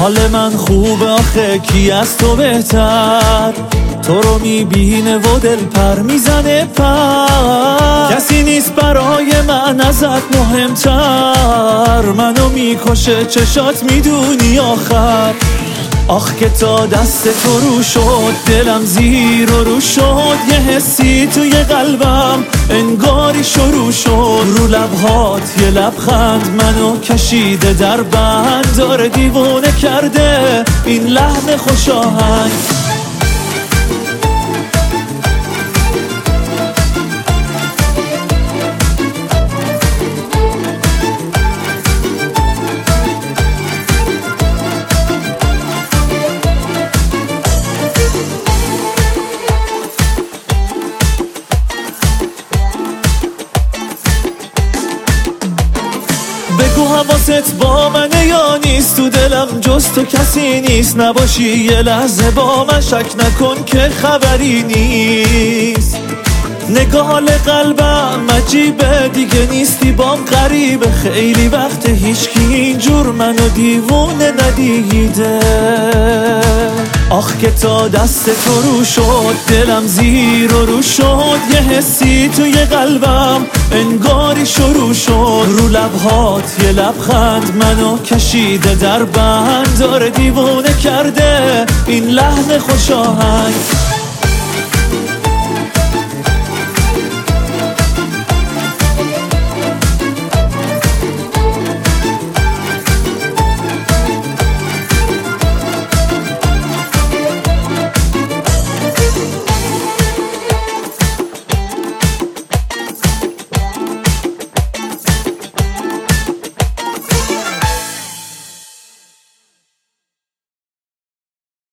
حال من خوب آخه کی از تو بهتر، تو رو میبینه و دل پر میزنه پر. کسی نیست برای من ازت مهمتر، منو میکشه چشات میدونی آخر. آخ که تا دست تو رو شد دلم زیر و رو شد، یه حسی توی قلبم انگاری شروع شد. رو لبهات یه لبخند منو کشیده در بند، داره دیوونه کرده این لحن خوش آهنگ. بگو حواست با منه یا نیست، تو دلم جز تو کسی نیست. نباشی یه لحظه با من شک نکن که خبری نیست. نگاه قلبم عجیبه دیگه نیستی بام غریبه، خیلی وقت هیچکی اینجور منو دیوونه ندیده. آخ که تا دست تو رو شد دلم زیر و رو شد، یه حسی توی قلبم انگاری شروع شد. رو لبهات یه لبخند منو کشیده در بند، داره دیوونه کرده این لحن خوش آهنگ.